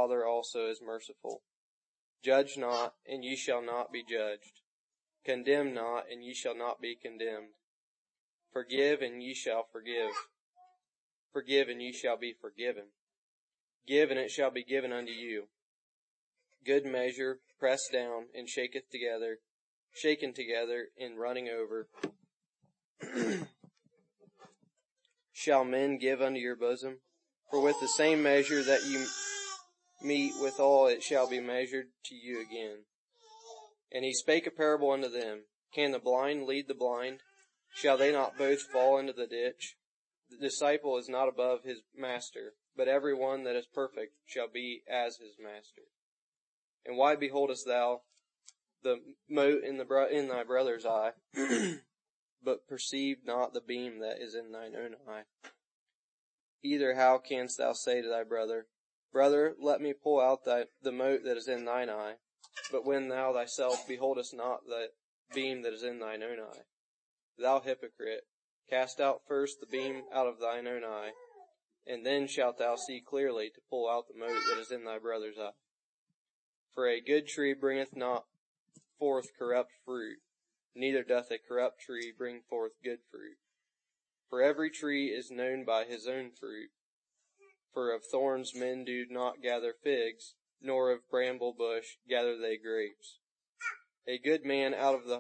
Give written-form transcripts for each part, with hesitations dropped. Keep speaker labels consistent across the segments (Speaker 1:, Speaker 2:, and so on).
Speaker 1: Father also is merciful. Judge not, and ye shall not be judged. Condemn not, and ye shall not be condemned. Forgive, and ye shall forgive. Forgive, and ye shall be forgiven. Give, and it shall be given unto you. Good measure, pressed down, and shaken together, and running over, shall men give unto your bosom. For with the same measure that you meet withal, it shall be measured to you again. And he spake a parable unto them. Can the blind lead the blind? Shall they not both fall into the ditch? The disciple is not above his master, but every one that is perfect shall be as his master. And why beholdest thou the mote in thy brother's eye, but perceive not the beam that is in thine own eye? Either how canst thou say to thy brother, Brother, let me pull out the mote that is in thine eye, but when thou thyself beholdest not the beam that is in thine own eye? Thou hypocrite, cast out first the beam out of thine own eye, and then shalt thou see clearly to pull out the mote that is in thy brother's eye. For a good tree bringeth not forth corrupt fruit, neither doth a corrupt tree bring forth good fruit. For every tree is known by his own fruit. For of thorns men do not gather figs, nor of bramble bush gather they grapes. A good man out of the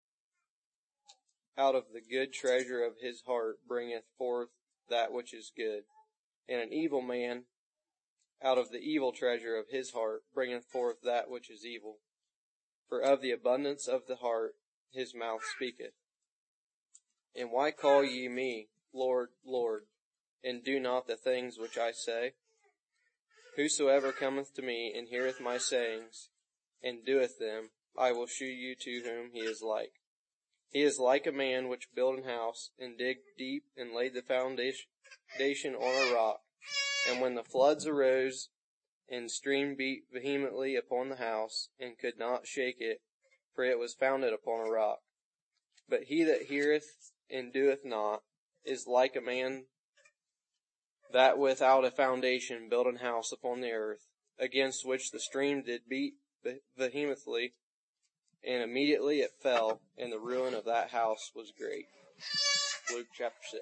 Speaker 1: good treasure of his heart bringeth forth that which is good, and an evil man out of the evil treasure of his heart bringeth forth that which is evil. For of the abundance of the heart his mouth speaketh. And why call ye me, Lord, Lord, and do not the things which I say? Whosoever cometh to me and heareth my sayings, and doeth them, I will shew you to whom he is like. He is like a man which built an house, and digged deep, and laid the foundation on a rock. And when the floods arose, and stream beat vehemently upon the house, and could not shake it, for it was founded upon a rock. But he that heareth and doeth not is like a man that without a foundation built an house upon the earth, against which the stream did beat vehemently, and immediately it fell, and the ruin of that house was great. Luke chapter 6.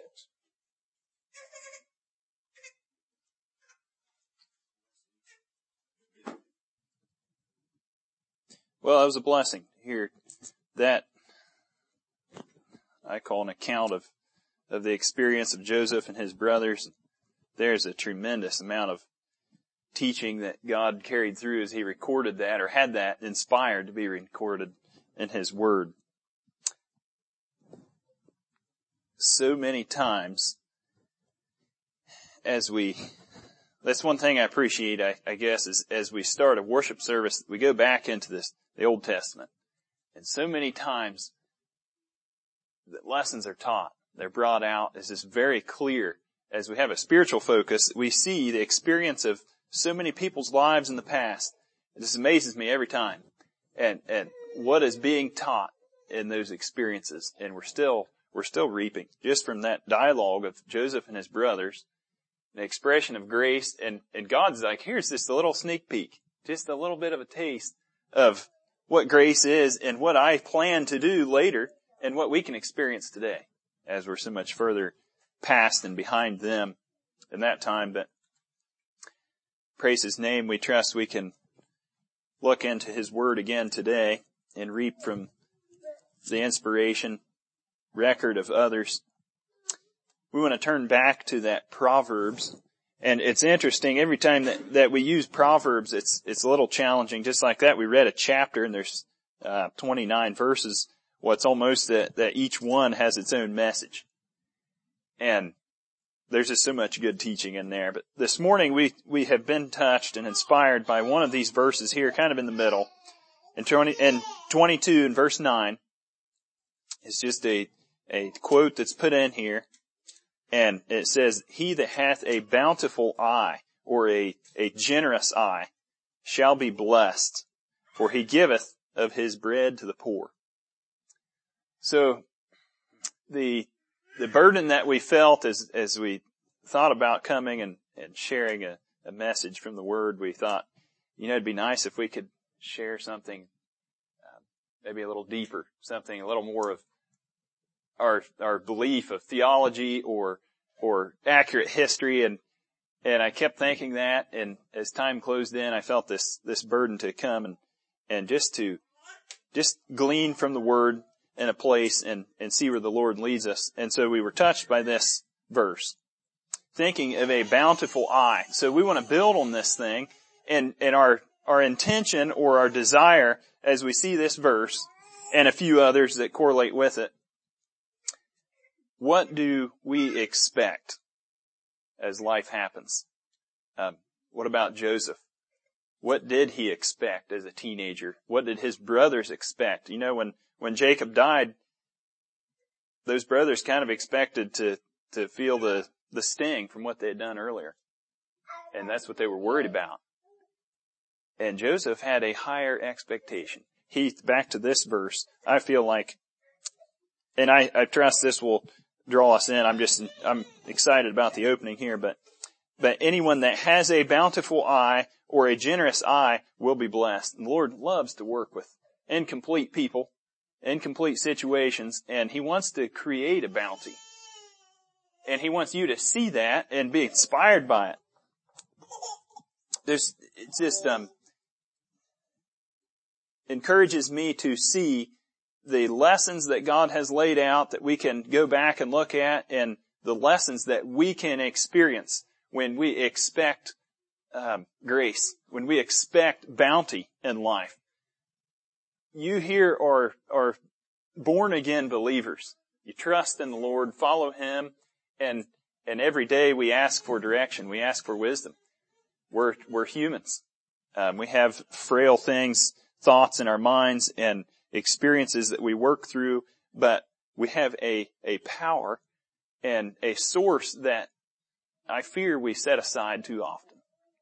Speaker 2: Well, it was a blessing to hear that. I call an account of the experience of Joseph and his brothers. There's a tremendous amount of teaching that God carried through as he recorded that, or had that inspired to be recorded in his word. So many times that's one thing I appreciate, I guess, is as we start a worship service, we go back into the Old Testament. And so many times that lessons are taught, they're brought out. It's just very clear. As we have a spiritual focus, we see the experience of so many people's lives in the past. It just amazes me every time. And what is being taught in those experiences. And we're still reaping just from that dialogue of Joseph and his brothers, the expression of grace. And God's like, here's just a little sneak peek, just a little bit of a taste of what grace is and what I plan to do later and what we can experience today as we're so much further past and behind them in that time. But praise his name. We trust we can look into his word again today and reap from the inspiration record of others. We want to turn back to that Proverbs. And it's interesting, every time that we use Proverbs, it's a little challenging. Just like that, we read a chapter and there's 29 verses. Well, it's almost that each one has its own message. And there's just so much good teaching in there. But this morning we have been touched and inspired by one of these verses here, kind of in the middle. In 22 and verse 9, it's just a quote that's put in here. And it says, he that hath a bountiful eye, or a generous eye, shall be blessed, for he giveth of his bread to the poor. So, the burden that we felt as we thought about coming and sharing a a message from the Word, we thought, it'd be nice if we could share something maybe a little deeper, something a little more of our belief of theology or accurate history. And I kept thinking that, and as time closed in, I felt this burden to come and just glean from the Word in a place and see where the Lord leads us. And so we were touched by this verse, thinking of a bountiful eye. So we want to build on this thing, and our intention or our desire as we see this verse and a few others that correlate with it. What do we expect as life happens? What about Joseph? What did he expect as a teenager? What did his brothers expect? When Jacob died, those brothers kind of expected to feel the sting from what they had done earlier. And that's what they were worried about. And Joseph had a higher expectation. Back to this verse, I feel like, and I trust this will draw us in. I'm excited about the opening here, but anyone that has a bountiful eye or a generous eye will be blessed. And the Lord loves to work with incomplete people, incomplete situations, and He wants to create a bounty. And He wants you to see that and be inspired by it. It's just, encourages me to see the lessons that God has laid out that we can go back and look at, and the lessons that we can experience when we expect grace, when we expect bounty in life. You here are born again believers. You trust in the Lord, follow Him, and every day we ask for direction. We ask for wisdom. We're humans. We have frail things, thoughts in our minds and experiences that we work through, but we have a power and a source that I fear we set aside too often.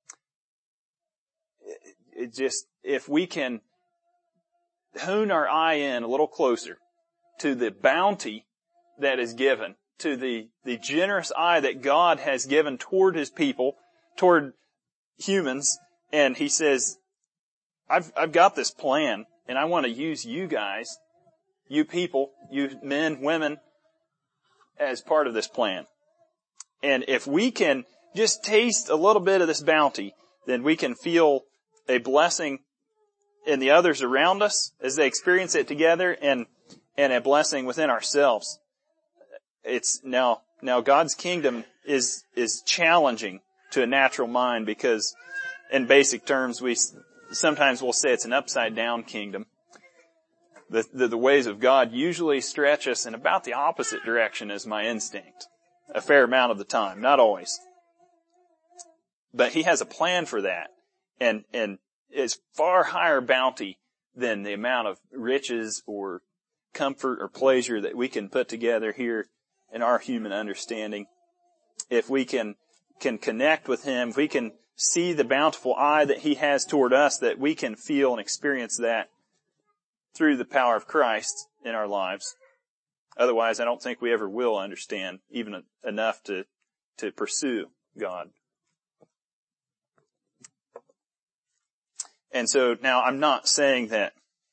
Speaker 2: If we can hone our eye in a little closer to the bounty that is given, to the generous eye that God has given toward His people, toward humans, and He says, I've got this plan, and I want to use you guys, you people, you men, women, as part of this plan. And if we can just taste a little bit of this bounty, then we can feel a blessing in the others around us as they experience it together, and a blessing within ourselves. It's now God's kingdom is challenging to a natural mind, because in basic terms sometimes we'll say it's an upside down kingdom. The ways of God usually stretch us in about the opposite direction as my instinct. A fair amount of the time, not always. But He has a plan for that, and it's far higher bounty than the amount of riches or comfort or pleasure that we can put together here in our human understanding. If we can connect with Him, if we can see the bountiful eye that He has toward us, that we can feel and experience that through the power of Christ in our lives. Otherwise, I don't think we ever will understand even enough to pursue God. And so now I'm not saying that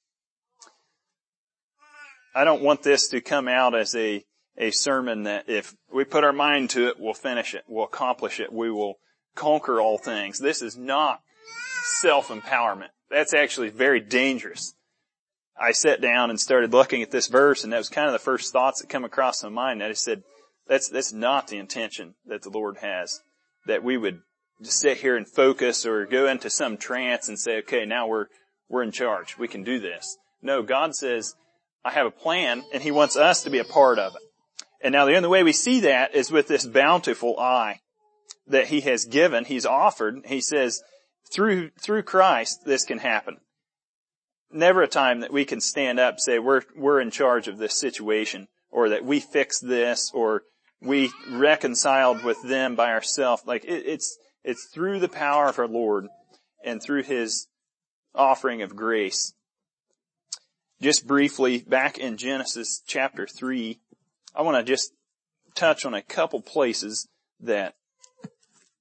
Speaker 2: I don't want this to come out as a sermon that if we put our mind to it, we'll finish it, we'll accomplish it, we will conquer all things. This is not self-empowerment. That's actually very dangerous. I sat down and started looking at this verse, and that was kind of the first thoughts that come across my mind. I just said, that's not the intention that the Lord has, that we would just sit here and focus or go into some trance and say, okay, now we're in charge. We can do this. No, God says, I have a plan, and He wants us to be a part of it. And now the only way we see that is with this bountiful eye that He has given, He's offered. He says, through Christ, this can happen. Never a time that we can stand up and say, we're in charge of this situation, or that we fixed this, or we reconciled with them by ourselves. Like, it's through the power of our Lord and through His offering of grace. Just briefly, back in Genesis chapter 3, I want to just touch on a couple places that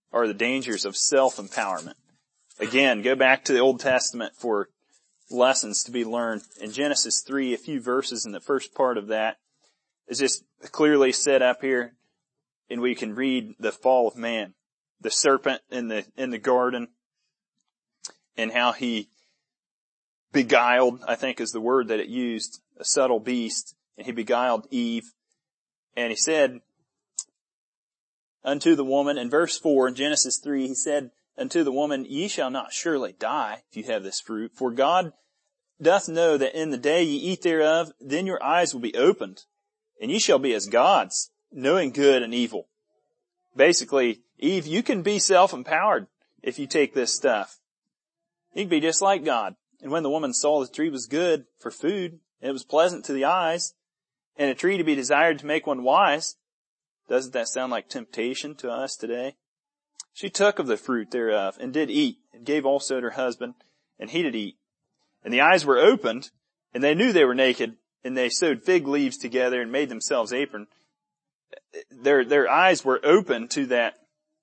Speaker 2: are the dangers of self-empowerment. Again, go back to the Old Testament for lessons to be learned. In Genesis 3, a few verses in the first part of that is just clearly set up here, and we can read the fall of man, the serpent in the garden, and how he beguiled, I think is the word that it used, a subtle beast, and he beguiled Eve. And he said unto the woman, in verse 4 in Genesis 3, he said unto the woman, ye shall not surely die if you have this fruit, for God doth know that in the day ye eat thereof, then your eyes will be opened, and ye shall be as gods, knowing good and evil. Basically, Eve, you can be self-empowered if you take this stuff. You can be just like God. And when the woman saw the tree was good for food, and it was pleasant to the eyes, and a tree to be desired to make one wise, doesn't that sound like temptation to us today? She took of the fruit thereof, and did eat, and gave also to her husband, and he did eat. And the eyes were opened, and they knew they were naked, and they sewed fig leaves together and made themselves apron. Their eyes were open to that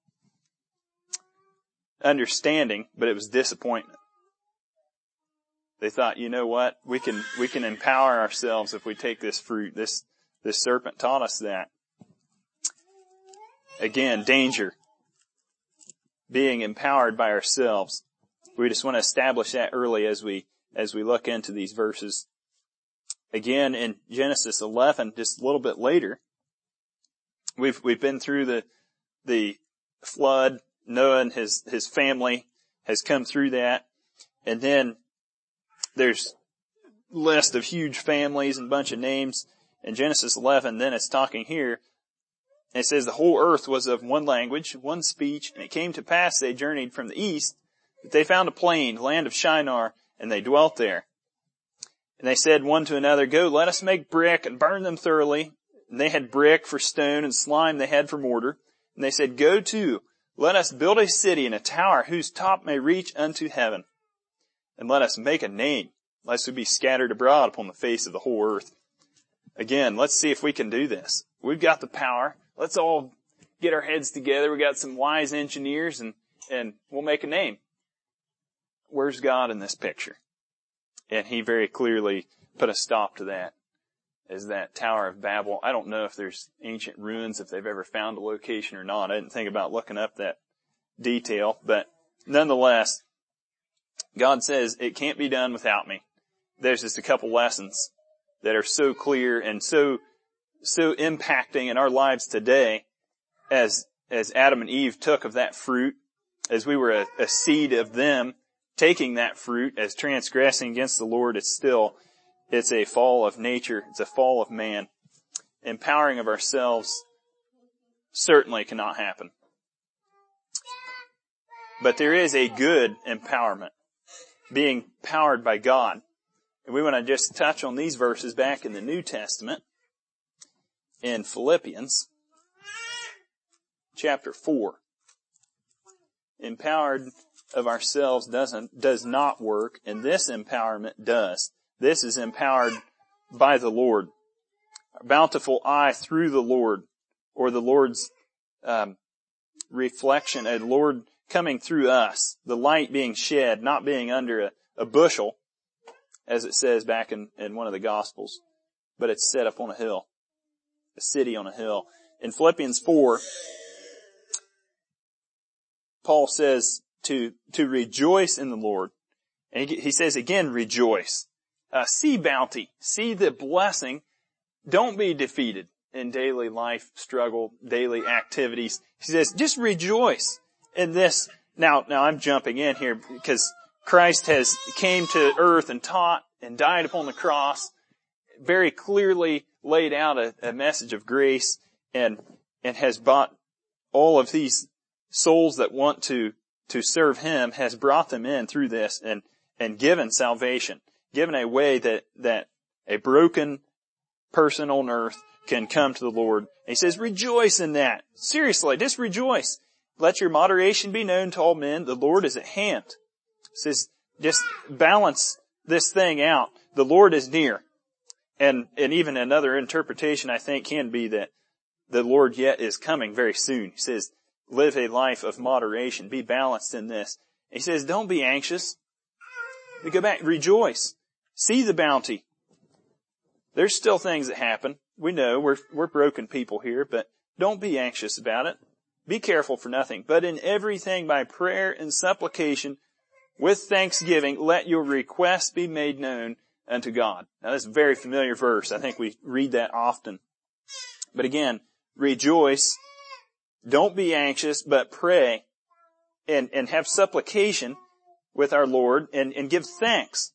Speaker 2: understanding, but it was disappointment. They thought, you know what? We can empower ourselves if we take this fruit. This serpent taught us that. Again, danger. Being empowered by ourselves. We just want to establish that early as we look into these verses. Again, in Genesis 11, just a little bit later, we've been through the flood. Noah and his family has come through that. And then there's a list of huge families and a bunch of names. In Genesis 11, then it's talking here. And it says the whole earth was of one language, one speech, and it came to pass they journeyed from the east, that they found a plain, land of Shinar, and they dwelt there. And they said one to another, go, let us make brick and burn them thoroughly. And they had brick for stone and slime they had for mortar. And they said, go to, let us build a city and a tower whose top may reach unto heaven. And let us make a name, lest we be scattered abroad upon the face of the whole earth. Again, let's see if we can do this. We've got the power. Let's all get our heads together. We got some wise engineers and we'll make a name. Where's God in this picture? And he very clearly put a stop to that. Is that Tower of Babel. I don't know if there's ancient ruins, if they've ever found a location or not. I didn't think about looking up that detail, but nonetheless, God says it can't be done without me. There's just a couple lessons that are so clear and so impacting in our lives today as Adam and Eve took of that fruit, as we were a seed of them taking that fruit, as transgressing against the Lord. It's a fall of nature. It's a fall of man. Empowering of ourselves certainly cannot happen. But there is a good empowerment, being powered by God. And we want to just touch on these verses back in the New Testament in Philippians chapter 4. Empowered of ourselves does not work, and this empowerment does. This is empowered by the Lord. A bountiful eye through the Lord, or the Lord's reflection, a Lord coming through us, the light being shed, not being under a bushel, as it says back in one of the Gospels, but it's set up on a hill, a city on a hill. In Philippians 4, Paul says to rejoice in the Lord. And he says again, rejoice. See bounty. See the blessing. Don't be defeated in daily life struggle, daily activities. He says, just rejoice in this. Now I'm jumping in here because Christ has came to earth and taught and died upon the cross, very clearly laid out a message of grace and has bought all of these souls that want to serve him, has brought them in through this and given salvation, given a way that a broken person on earth can come to the Lord. And he says, rejoice in that. Seriously, just rejoice. Let your moderation be known to all men. The Lord is at hand. He says, just balance this thing out. The Lord is near. And even another interpretation, I think, can be that the Lord yet is coming very soon. He says, live a life of moderation, be balanced in this. He says, don't be anxious. We go back, rejoice. See the bounty. There's still things that happen. We know we're broken people here, but don't be anxious about it. Be careful for nothing, but in everything by prayer and supplication with thanksgiving, let your requests be made known unto God. Now that's a very familiar verse. I think we read that often. But again, rejoice. Don't be anxious, but pray and have supplication with our Lord and give thanks.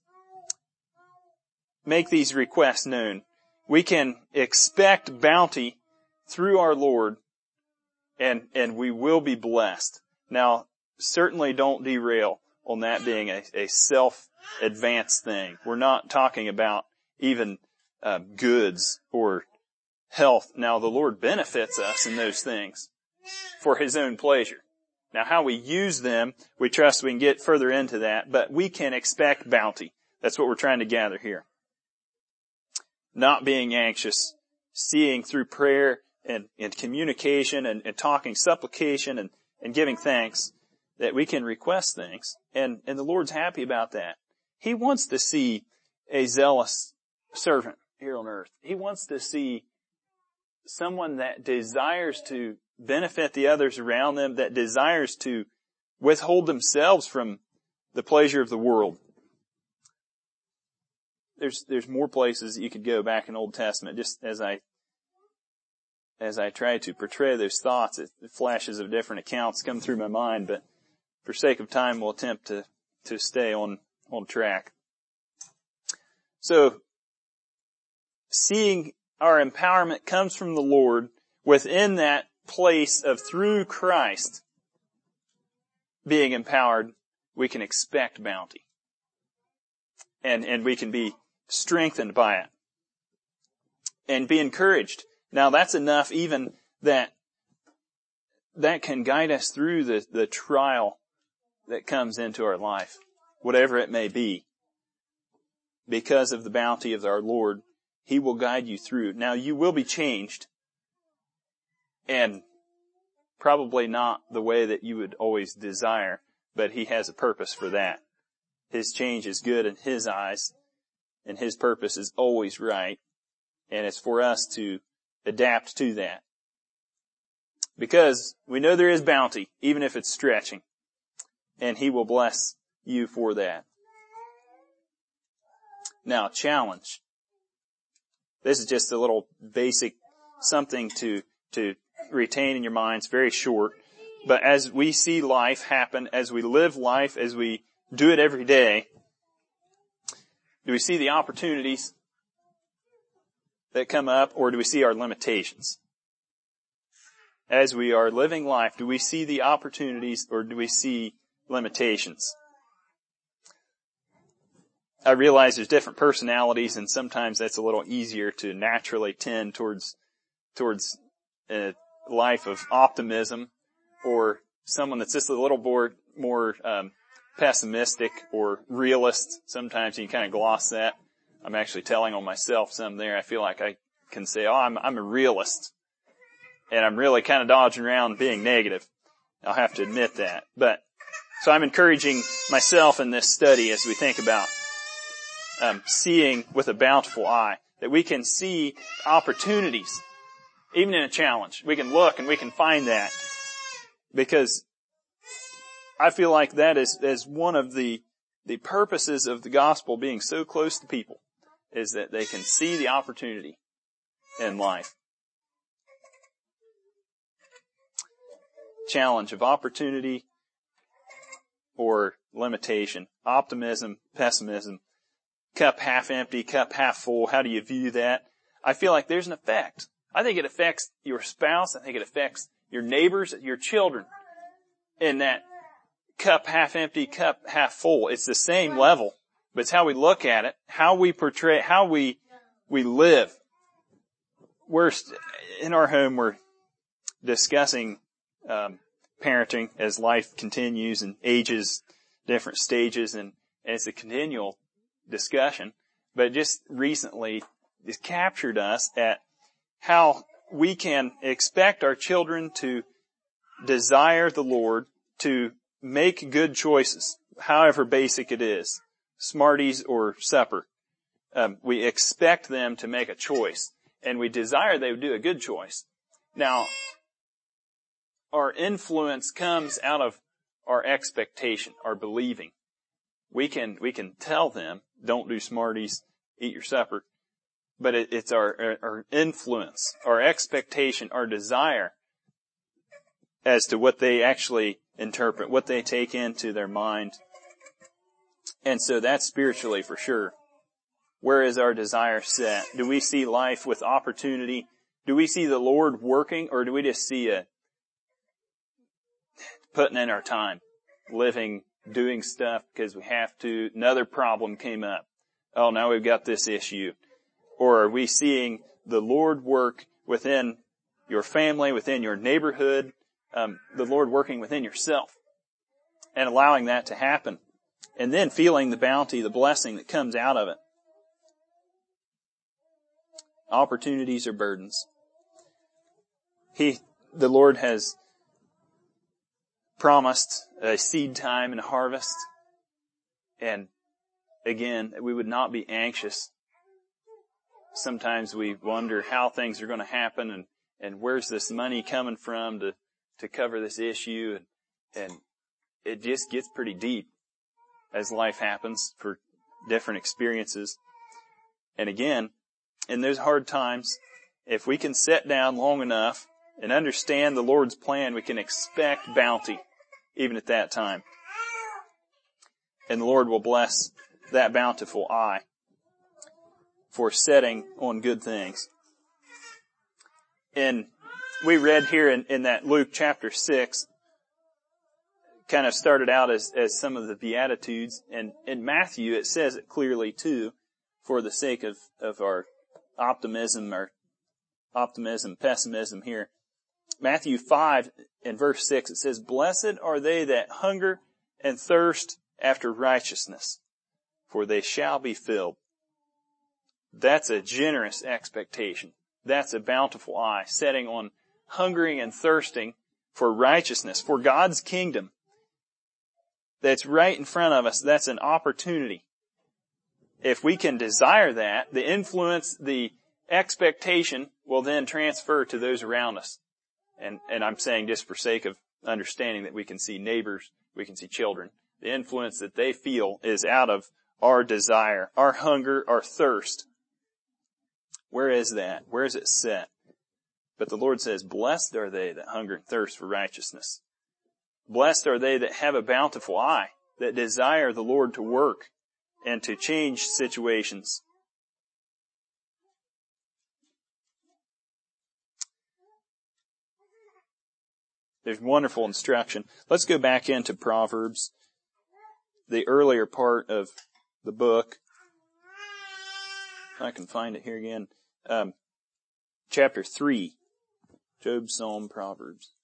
Speaker 2: Make these requests known. We can expect bounty through our Lord and we will be blessed. Now, certainly don't derail on that being a self-advanced thing. We're not talking about even goods or health. Now, the Lord benefits us in those things for His own pleasure. Now, how we use them, we trust we can get further into that, but we can expect bounty. That's what we're trying to gather here. Not being anxious, seeing through prayer and communication and talking, supplication and giving thanks, that we can request things. And the Lord's happy about that. He wants to see a zealous servant here on earth. He wants to see someone that desires to benefit the others around them, that desires to withhold themselves from the pleasure of the world. There's more places you could go back in Old Testament, just as I try to portray those thoughts, flashes of different accounts come through my mind, but for sake of time, we'll attempt to stay on track. So, seeing our empowerment comes from the Lord within that place of through Christ being empowered, we can expect bounty. And we can be strengthened by it. And be encouraged. Now that's enough even that can guide us through the trial that comes into our life, whatever it may be. Because of the bounty of our Lord, He will guide you through. Now you will be changed, and probably not the way that you would always desire, but He has a purpose for that. His change is good in His eyes, and His purpose is always right, and it's for us to adapt to that. Because we know there is bounty, even if it's stretching, and He will bless you for that. Now, challenge. This is just a little basic something to retain in your minds, very short. But as we see life happen, as we live life, as we do it every day, do we see the opportunities that come up, or do we see our limitations? As we are living life, do we see the opportunities, or do we see limitations? I realize there's different personalities, and sometimes that's a little easier to naturally tend towards a life of optimism, or someone that's just a little more pessimistic or realist. Sometimes you can kind of gloss that. I'm actually telling on myself some there. I feel like I can say, I'm a realist, and I'm really kind of dodging around being negative. I'll have to admit that. So I'm encouraging myself in this study as we think about seeing with a bountiful eye, that we can see opportunities, even in a challenge. We can look and we can find that, because I feel like that is one of the purposes of the gospel being so close to people, is that they can see the opportunity in life. Challenge of opportunity or limitation. Optimism, pessimism. Cup half empty, cup half full. How do you view that? I feel like there's an effect. I think it affects your spouse. I think it affects your neighbors, your children. In that cup half empty, cup half full. It's the same level, but it's how we look at it, how we portray, how we live. In our home, we're discussing parenting as life continues and ages, different stages, and it's a continual discussion. But just recently, it's captured us at how we can expect our children to desire the Lord to make good choices, however basic it is, Smarties or supper. We expect them to make a choice, and we desire they would do a good choice. Now, our influence comes out of our expectation, our believing. We can tell them, don't do Smarties, eat your supper, but it's our influence, our expectation, our desire as to what they actually interpret, what they take into their mind. And so that's spiritually for sure. Where is our desire set? Do we see life with opportunity? Do we see the Lord working, or do we just see putting in our time, living, doing stuff because we have to? Another problem came up. Oh, now we've got this issue. Or are we seeing the Lord work within your family, within your neighborhood, the Lord working within yourself and allowing that to happen? And then feeling the bounty, the blessing that comes out of it. Opportunities or burdens. The Lord has promised a seed time and a harvest. And again, we would not be anxious. Sometimes we wonder how things are going to happen and where's this money coming from to cover this issue. And it just gets pretty deep as life happens for different experiences. And again, in those hard times, if we can sit down long enough and understand the Lord's plan, we can expect bounty even at that time. And the Lord will bless that bountiful eye for setting on good things. And we read here in that Luke chapter 6, kind of started out as some of the Beatitudes. And in Matthew, it says it clearly too, for the sake of our pessimism here. Matthew 5 and verse 6, it says, "Blessed are they that hunger and thirst after righteousness, for they shall be filled." That's a generous expectation. That's a bountiful eye, setting on hungering and thirsting for righteousness, for God's kingdom. That's right in front of us. That's an opportunity. If we can desire that, the influence, the expectation will then transfer to those around us. And I'm saying just for sake of understanding that we can see neighbors, we can see children. The influence that they feel is out of our desire, our hunger, our thirst. Where is that? Where is it set? But the Lord says, blessed are they that hunger and thirst for righteousness. Blessed are they that have a bountiful eye, that desire the Lord to work and to change situations. There's wonderful instruction. Let's go back into Proverbs, the earlier part of the book. If I can find it here again. Chapter 3. Job, Psalm, Proverbs.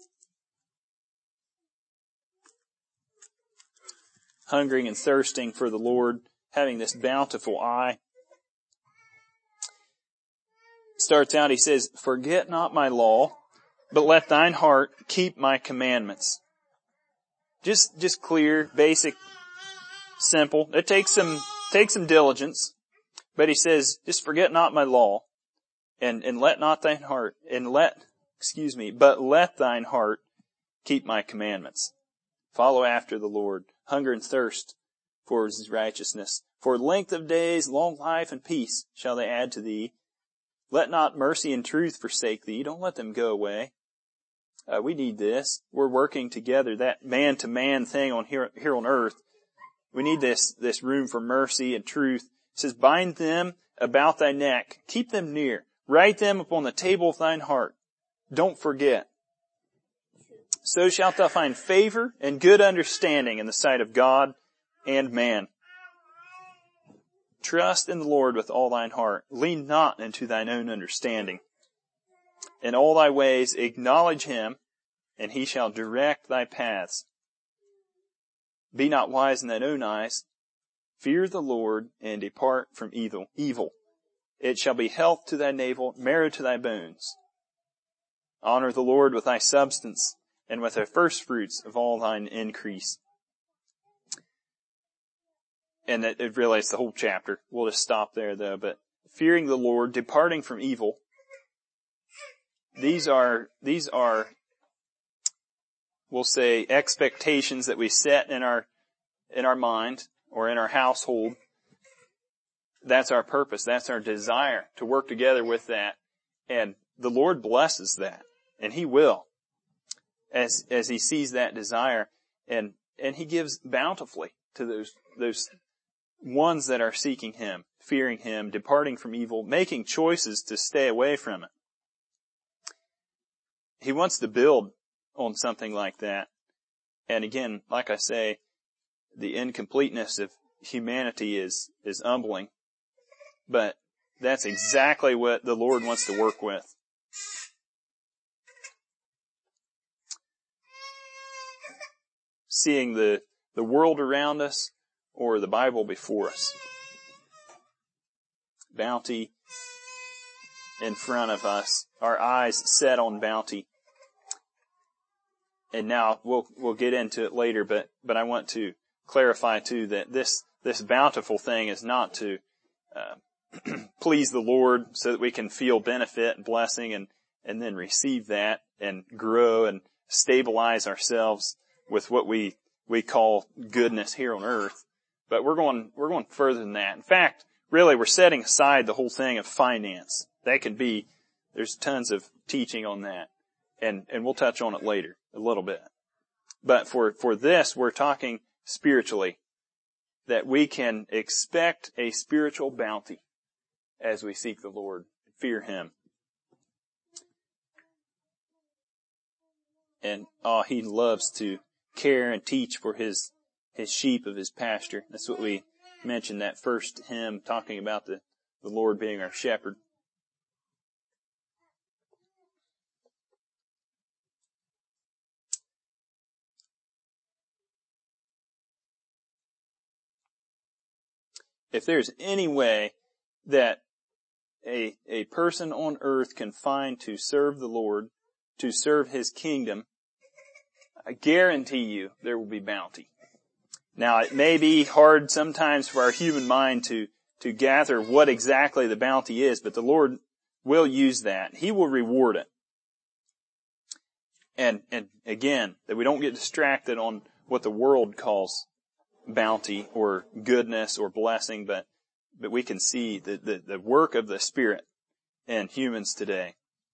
Speaker 2: Hungering and thirsting for the Lord, having this bountiful eye. Starts out, he says, "Forget not my law, but let thine heart keep my commandments." Just clear, basic, simple. It takes some diligence. But he says, just forget not my law, and let not thine heart, but let thine heart keep my commandments. Follow after the Lord. Hunger and thirst for his righteousness. For length of days, long life, and peace shall they add to thee. Let not mercy and truth forsake thee. Don't let them go away. We need this. We're working together, that man-to-man thing here on earth. We need this room for mercy and truth. It says, bind them about thy neck. Keep them near. Write them upon the table of thine heart. Don't forget. So shalt thou find favor and good understanding in the sight of God and man. Trust in the Lord with all thine heart. Lean not into thine own understanding. In all thy ways acknowledge him, and he shall direct thy paths. Be not wise in thine own eyes. Fear the Lord, and depart from evil. It shall be health to thy navel, marrow to thy bones. Honor the Lord with thy substance, and with the first fruits of all thine increase. And it relates the whole chapter. We'll just stop there though. But fearing the Lord, departing from evil, these are, we'll say, expectations that we set in our mind or in our household. That's our purpose. That's our desire to work together with that. And the Lord blesses that. And He will. As He sees that desire. And He gives bountifully to those ones that are seeking Him, fearing Him, departing from evil, making choices to stay away from it. He wants to build on something like that. And again, like I say, the incompleteness of humanity is humbling. But that's exactly what the Lord wants to work with. Seeing the world around us or the Bible before us. Bounty in front of us. Our eyes set on bounty. And now we'll get into it later, but I want to clarify too that this bountiful thing is not to please the Lord so that we can feel benefit and blessing and then receive that and grow and stabilize ourselves with what we call goodness here on earth. But we're going further than that. In fact, really we're setting aside the whole thing of finance. That could be, there's tons of teaching on that. And we'll touch on it later a little bit. But for this, we're talking spiritually. That we can expect a spiritual bounty as we seek the Lord and fear Him. And He loves to care and teach for His sheep of His pasture. That's what we mentioned, that first hymn talking about the Lord being our shepherd. If there's any way that a person on earth can find to serve the Lord, to serve His kingdom, I guarantee you there will be bounty. Now, it may be hard sometimes for our human mind to gather what exactly the bounty is, but the Lord will use that. He will reward it. And again, that we don't get distracted on what the world calls bounty or goodness or blessing, but we can see the work of the Spirit in humans today.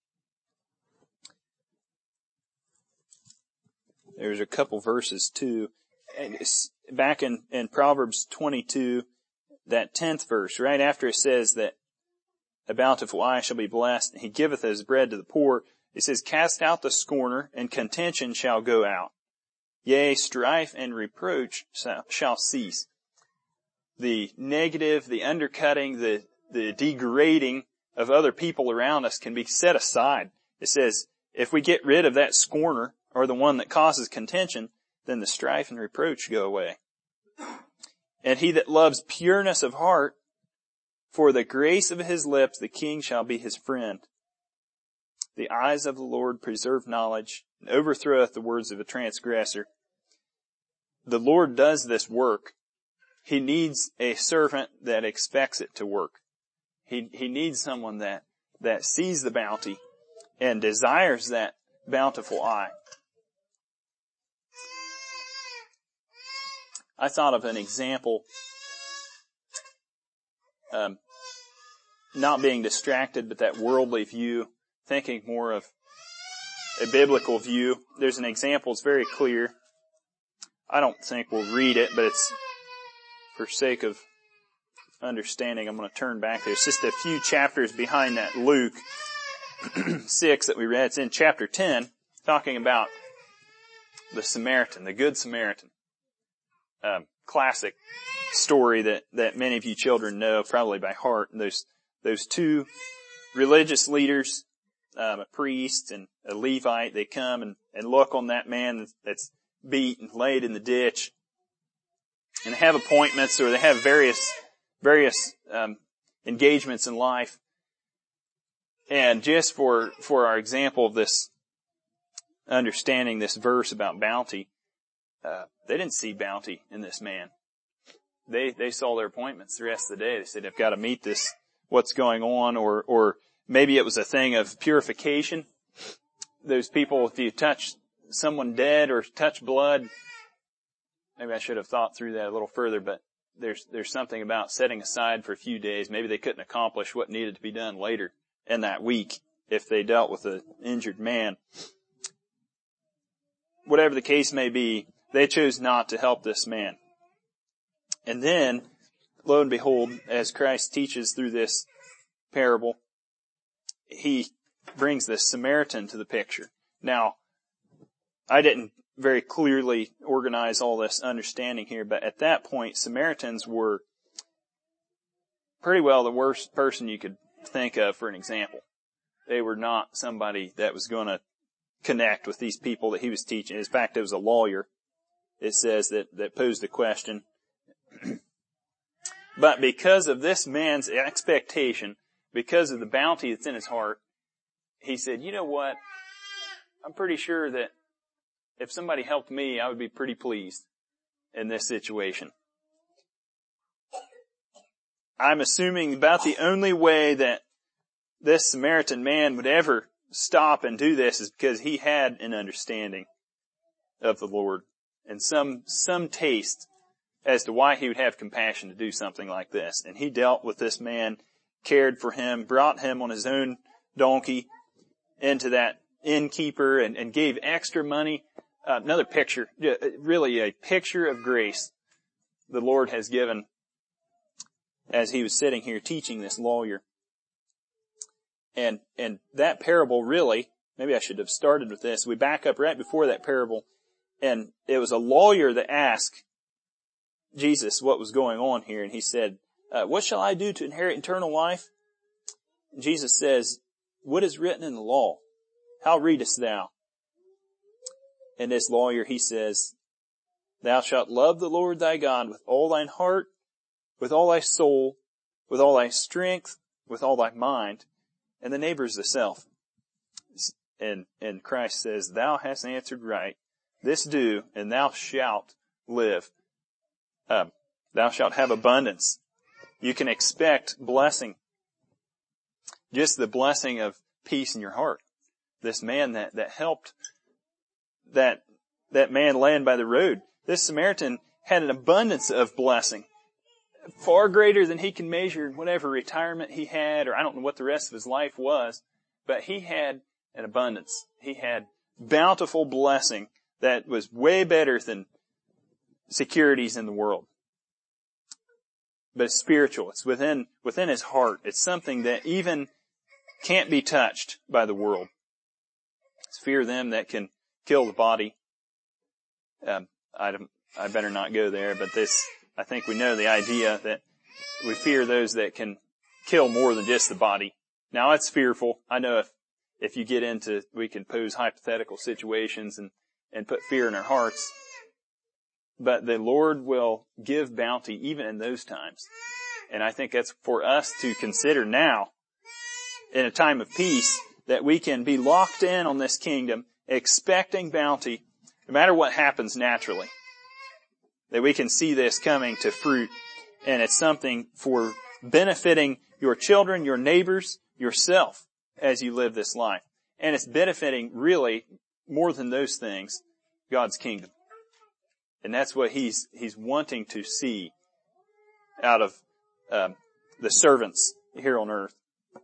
Speaker 2: There's a couple verses too. And back in Proverbs 22, that 10th verse, right after it says that a bountiful eye shall be blessed, and He giveth His bread to the poor, it says, cast out the scorner, and contention shall go out. Yea, strife and reproach shall cease. The negative, the undercutting, the degrading of other people around us can be set aside. It says, if we get rid of that scorner, or the one that causes contention, then the strife and reproach go away. And he that loves pureness of heart, for the grace of his lips the king shall be his friend. The eyes of the Lord preserve knowledge, and overthroweth the words of a transgressor. The Lord does this work. He needs a servant that expects it to work. He needs someone that sees the bounty and desires that bountiful eye. I thought of an example, not being distracted, but that worldly view, thinking more of a biblical view. There's an example, it's very clear. I don't think we'll read it, but it's for sake of understanding, I'm going to turn back there. It's just a few chapters behind that Luke 6 that we read. It's in chapter 10, talking about the Samaritan, the Good Samaritan. Classic story that many of you children know probably by heart. And those two religious leaders, a priest and a Levite, they come and look on that man that's beat and laid in the ditch, and they have appointments, or they have various engagements in life. And just for our example of this understanding this verse about bounty, they didn't see bounty in this man. They saw their appointments the rest of the day. They said, I've got to meet this, what's going on, or maybe it was a thing of purification. Those people, if you touch someone dead or touch blood, maybe I should have thought through that a little further, but there's something about setting aside for a few days. Maybe they couldn't accomplish what needed to be done later in that week if they dealt with an injured man. Whatever the case may be, they chose not to help this man. And then, lo and behold, as Christ teaches through this parable, he brings the Samaritan to the picture. Now, I didn't very clearly organize all this understanding here, but at that point, Samaritans were pretty well the worst person you could think of for an example. They were not somebody that was going to connect with these people that he was teaching. In fact, it was a lawyer, it says, that posed the question. But because of this man's expectation, because of the bounty that's in his heart, he said, you know what? I'm pretty sure that if somebody helped me, I would be pretty pleased in this situation. I'm assuming about the only way that this Samaritan man would ever stop and do this is because he had an understanding of the Lord and some taste as to why he would have compassion to do something like this. And he dealt with this man, cared for him, brought him on his own donkey into that innkeeper and gave extra money. Another picture, really a picture of grace the Lord has given as he was sitting here teaching this lawyer. And that parable really, maybe I should have started with this. We back up right before that parable, and it was a lawyer that asked Jesus what was going on here, and he said, what shall I do to inherit eternal life? And Jesus says, what is written in the law? How readest thou? And this lawyer, he says, thou shalt love the Lord thy God with all thine heart, with all thy soul, with all thy strength, with all thy mind, and the neighbor is the self. And Christ says, thou hast answered right. This do, and thou shalt live. Thou shalt have abundance. You can expect blessing. Just the blessing of peace in your heart. This man that helped that man laying by the road. This Samaritan had an abundance of blessing. Far greater than he can measure in whatever retirement he had, or I don't know what the rest of his life was, but he had an abundance. He had bountiful blessing that was way better than securities in the world. But it's spiritual. It's within his heart. It's something that even can't be touched by the world. It's fear of them that can kill the body. I better not go there, but I think we know the idea that we fear those that can kill more than just the body. Now it's fearful. I know if you get into, we can pose hypothetical situations and put fear in our hearts. But the Lord will give bounty even in those times. And I think that's for us to consider now in a time of peace, that we can be locked in on this kingdom, expecting bounty, no matter what happens naturally. That we can see this coming to fruit, and it's something for benefiting your children, your neighbors, yourself as you live this life. And it's benefiting really more than those things, God's kingdom. And that's what he's wanting to see out of the servants here on earth.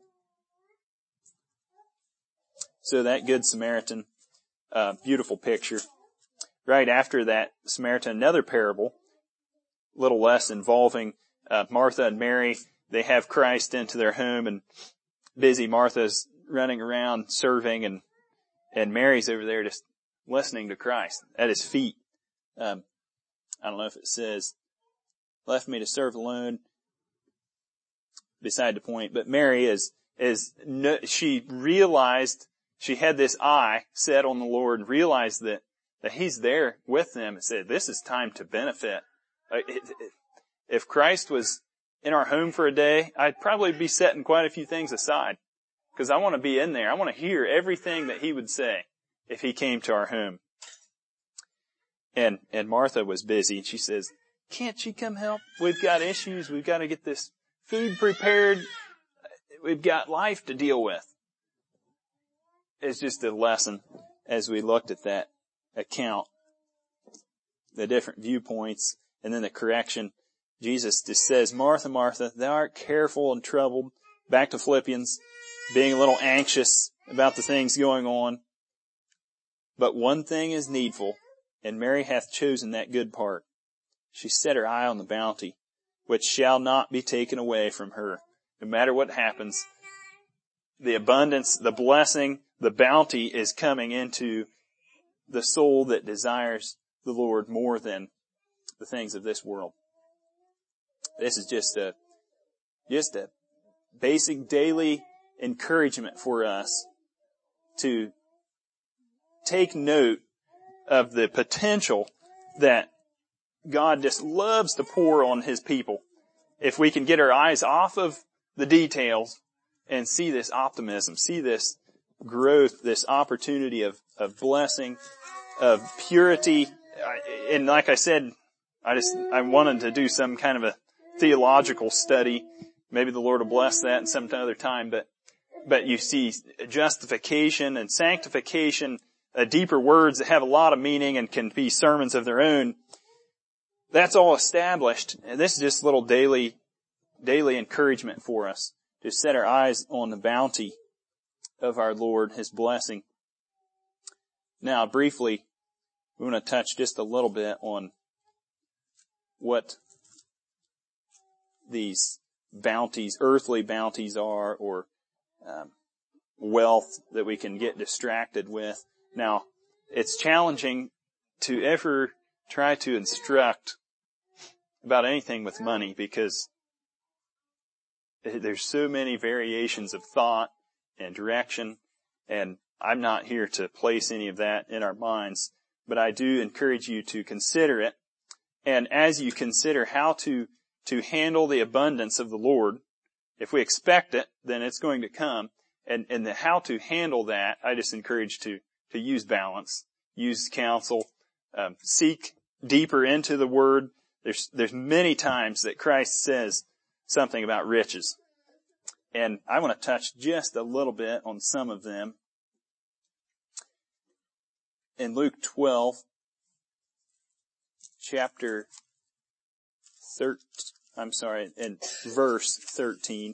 Speaker 2: So that Good Samaritan, beautiful picture. Right after that Samaritan, another parable, a little less involving Martha and Mary. They have Christ into their home, and busy Martha's running around serving, and Mary's over there just listening to Christ at his feet. I don't know if it says, left me to serve alone, beside the point, but Mary she realized, she had this eye set on the Lord and realized that he's there with them and said, this is time to benefit. If Christ was in our home for a day, I'd probably be setting quite a few things aside because I want to be in there. I want to hear everything that he would say. if he came to our home. And Martha was busy, and she says, can't she come help? We've got issues. We've got to get this food prepared. We've got life to deal with. It's just a lesson as we looked at that account, the different viewpoints, and then the correction. Jesus just says, Martha, Martha, thou art careful and troubled. Back to Philippians, being a little anxious about the things going on. But one thing is needful, and Mary hath chosen that good part. She set her eye on the bounty, which shall not be taken away from her. No matter what happens, the abundance, the blessing, the bounty is coming into the soul that desires the Lord more than the things of this world. This is just a basic daily encouragement for us to take note of the potential that God just loves to pour on His people. If we can get our eyes off of the details and see this optimism, see this growth, this opportunity of blessing, of purity. And like I said, I wanted to do some kind of a theological study. Maybe the Lord will bless that in some other time, but you see justification and sanctification, deeper words that have a lot of meaning and can be sermons of their own. That's all established. And this is just a little daily encouragement for us to set our eyes on the bounty of our Lord, His blessing. Now, briefly, we want to touch just a little bit on what these bounties, earthly bounties are, or wealth that we can get distracted with. Now, it's challenging to ever try to instruct about anything with money because there's so many variations of thought and direction, and I'm not here to place any of that in our minds, but I do encourage you to consider it. And as you consider how to handle the abundance of the Lord, if we expect it, then it's going to come. And the how to handle that, I just encourage to use balance, use counsel, seek deeper into the Word. There's many times that Christ says something about riches. And I want to touch just a little bit on some of them. In Luke 12, in verse 13.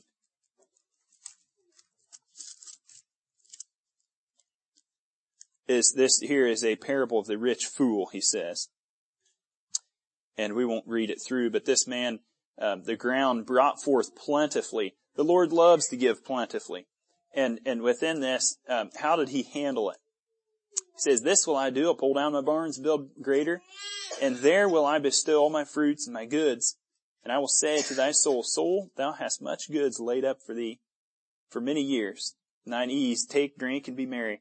Speaker 2: Here is a parable of the rich fool, he says. And we won't read it through, but this man, the ground brought forth plentifully. The Lord loves to give plentifully. And within this, how did he handle it? He says, this will I do, I'll pull down my barns, build greater, and there will I bestow all my fruits and my goods. And I will say to thy soul, soul, thou hast much goods laid up for thee for many years. Thine ease, take, drink, and be merry.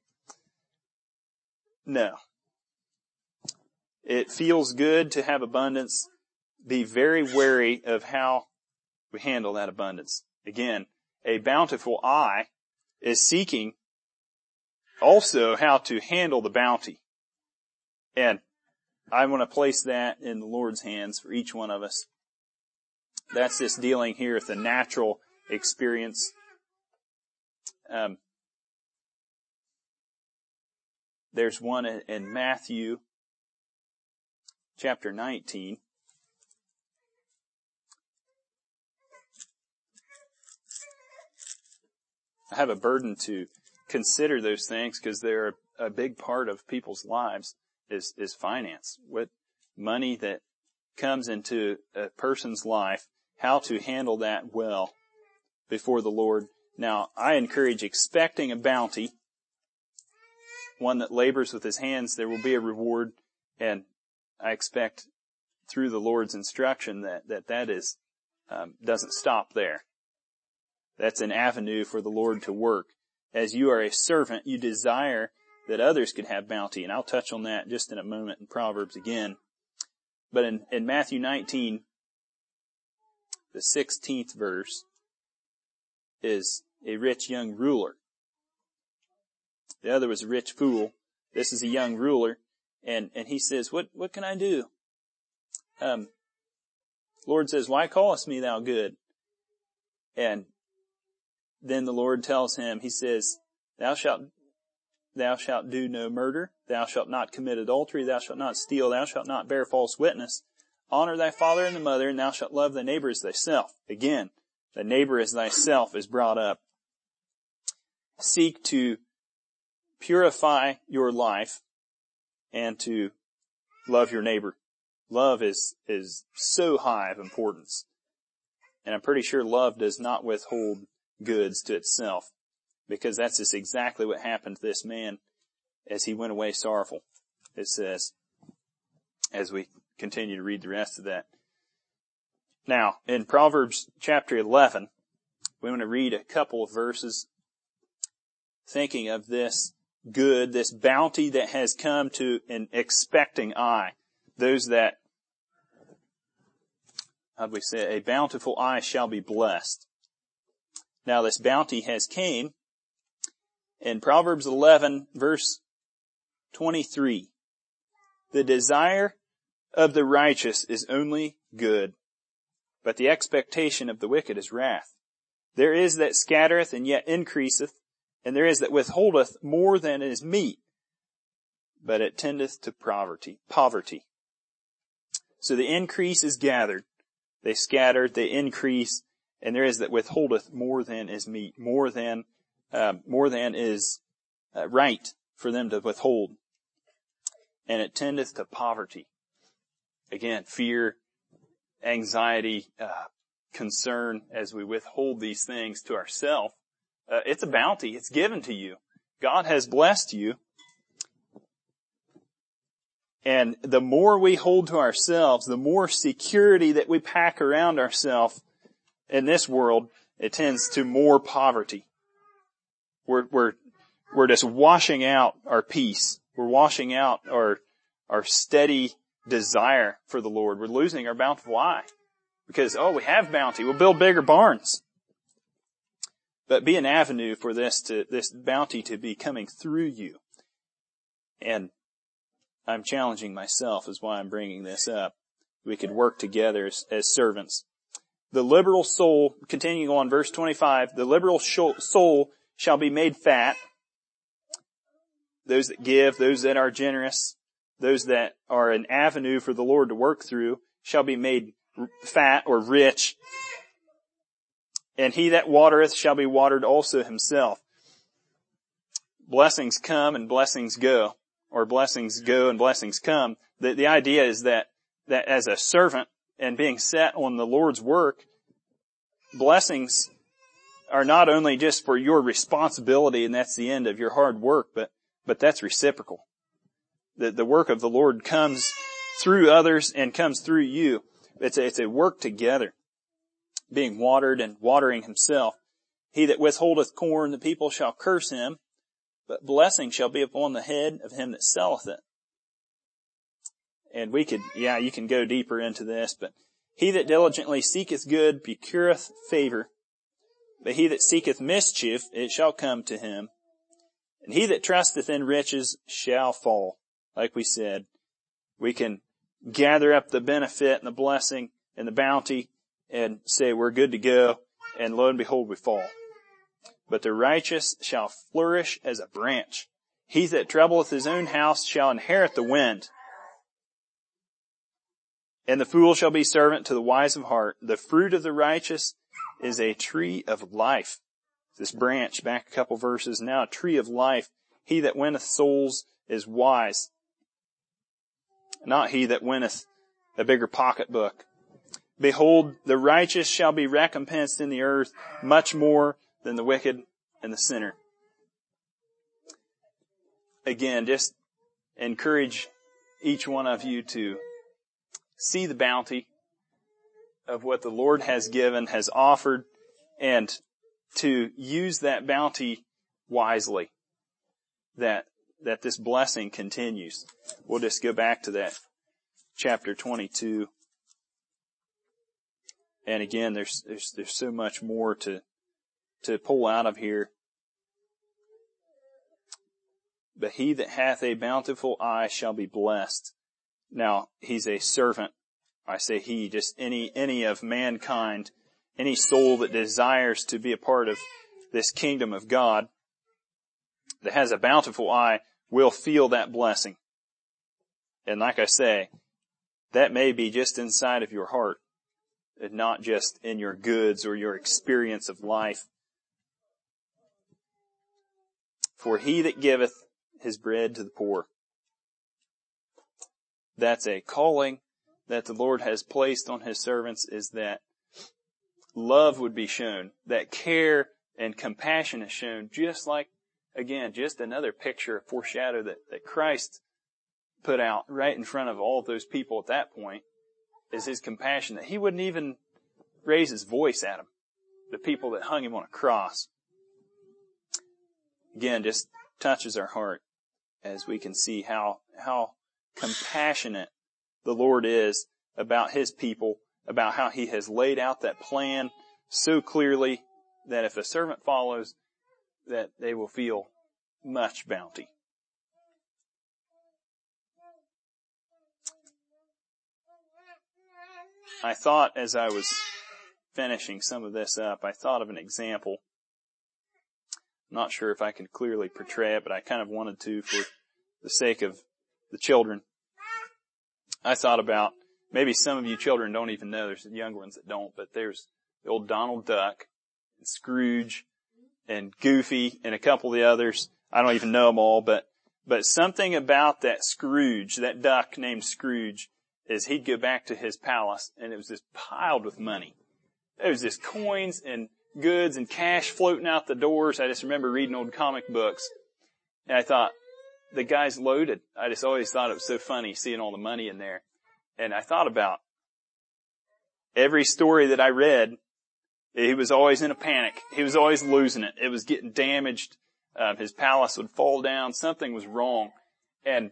Speaker 2: No. It feels good to have abundance. Be very wary of how we handle that abundance. Again, a bountiful eye is seeking also how to handle the bounty. And I want to place that in the Lord's hands for each one of us. That's just dealing here with the natural experience. There's one in Matthew chapter 19. I have a burden to consider those things because they're a big part of people's lives is finance. What money that comes into a person's life, how to handle that well before the Lord. Now, I encourage expecting a bounty. One that labors with his hands, there will be a reward. And I expect through the Lord's instruction that is, doesn't stop there. That's an avenue for the Lord to work. As you are a servant, you desire that others could have bounty. And I'll touch on that just in a moment in Proverbs again. But in Matthew 19, the 16th verse is a rich young ruler. The other was a rich fool. This is a young ruler. And he says, what can I do? Lord says, why callest me thou good? And then the Lord tells him, he says, thou shalt do no murder. Thou shalt not commit adultery. Thou shalt not steal. Thou shalt not bear false witness. Honor thy father and the mother, and thou shalt love thy neighbor as thyself. Again, the neighbor as thyself is brought up. Seek to purify your life and to love your neighbor. Love is so high of importance. And I'm pretty sure love does not withhold goods to itself, because that's just exactly what happened to this man as he went away sorrowful, it says, as we continue to read the rest of that. Now, in Proverbs chapter 11, we want to read a couple of verses thinking of this good, this bounty that has come to an expecting eye. Those that, how do we say it? A bountiful eye shall be blessed. Now this bounty has came in Proverbs 11 verse 23. The desire of the righteous is only good, but the expectation of the wicked is wrath. There is that scattereth and yet increaseth, and there is that withholdeth more than is meet, but it tendeth to poverty. So the increase is gathered. They scatter, they increase, and there is that withholdeth more than is meet, more than is right for them to withhold. And it tendeth to poverty. Again, fear, anxiety, concern as we withhold these things to ourselves. It's a bounty. It's given to you. God has blessed you. And the more we hold to ourselves, the more security that we pack around ourselves in this world, it tends to more poverty. We're just washing out our peace. We're washing out our steady desire for the Lord. We're losing our bountiful eye because, we have bounty. We'll build bigger barns. But be an avenue for this bounty to be coming through you. And I'm challenging myself is why I'm bringing this up. We could work together as servants. The liberal soul, continuing on verse 25, the liberal soul shall be made fat. Those that give, those that are generous, those that are an avenue for the Lord to work through shall be made fat or rich. And he that watereth shall be watered also himself. Blessings come and blessings go, or blessings go and blessings come. The idea is that as a servant and being set on the Lord's work, blessings are not only just for your responsibility and that's the end of your hard work, but that's reciprocal. The work of the Lord comes through others and comes through you. It's a work together, being watered and watering himself. He that withholdeth corn, the people shall curse him, but blessing shall be upon the head of him that selleth it. And you can go deeper into this, but he that diligently seeketh good procureth favor, but he that seeketh mischief, it shall come to him. And he that trusteth in riches shall fall. Like we said, we can gather up the benefit and the blessing and the bounty and say we're good to go, and lo and behold we fall. But the righteous shall flourish as a branch. He that troubleth his own house shall inherit the wind. And the fool shall be servant to the wise of heart. The fruit of the righteous is a tree of life. This branch, back a couple verses now, a tree of life. He that winneth souls is wise, not he that winneth a bigger pocketbook. Behold, the righteous shall be recompensed in the earth much more than the wicked and the sinner. Again, just encourage each one of you to see the bounty of what the Lord has given, has offered, and to use that bounty wisely, that this blessing continues. We'll just go back to that chapter 22. And again, there's so much more to pull out of here. but he that hath a bountiful eye shall be blessed. Now, he's a servant. I say he, just any of mankind, any soul that desires to be a part of this kingdom of God, that has a bountiful eye, will feel that blessing. And like I say, that may be just inside of your heart, and not just in your goods or your experience of life. For he that giveth his bread to the poor. That's a calling that the Lord has placed on his servants, is that love would be shown, that care and compassion is shown, just like, again, just another picture, a foreshadow that Christ put out right in front of all of those people at that point, is his compassion, that he wouldn't even raise his voice at them, the people that hung him on a cross. Again, just touches our heart as we can see how compassionate the Lord is about his people, about how he has laid out that plan so clearly that if a servant follows, that they will feel much bounty. I thought, as I was finishing some of this up, I thought of an example. I'm not sure if I can clearly portray it, but I kind of wanted to for the sake of the children. I thought about, maybe some of you children don't even know, there's young ones that don't, but there's the old Donald Duck, and Scrooge, and Goofy, and a couple of the others. I don't even know them all, but something about that Scrooge, that duck named Scrooge, is he'd go back to his palace, and it was just piled with money. There was just coins and goods and cash floating out the doors. I just remember reading old comic books, and I thought, the guy's loaded. I just always thought it was so funny seeing all the money in there. And I thought about every story that I read, he was always in a panic. He was always losing it. It was getting damaged. His palace would fall down. Something was wrong. And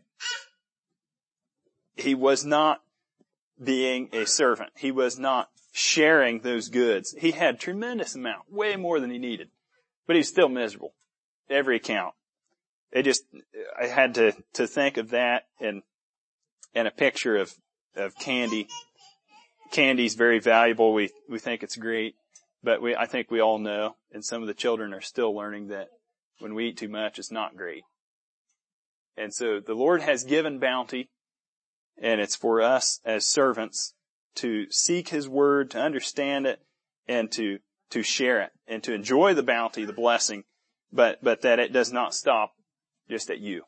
Speaker 2: he was not being a servant. He was not sharing those goods. He had a tremendous amount, way more than he needed. But he was still miserable. Every account. I had to think of that and a picture of candy. Candy's very valuable. We think it's great, but I think we all know, and some of the children are still learning, that when we eat too much, it's not great. And so the Lord has given bounty, and it's for us as servants to seek his word, to understand it, and to share it, and to enjoy the bounty, the blessing, but that it does not stop just at you.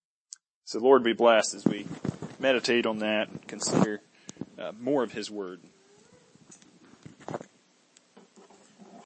Speaker 2: So Lord be blessed as we meditate on that and consider more of his word.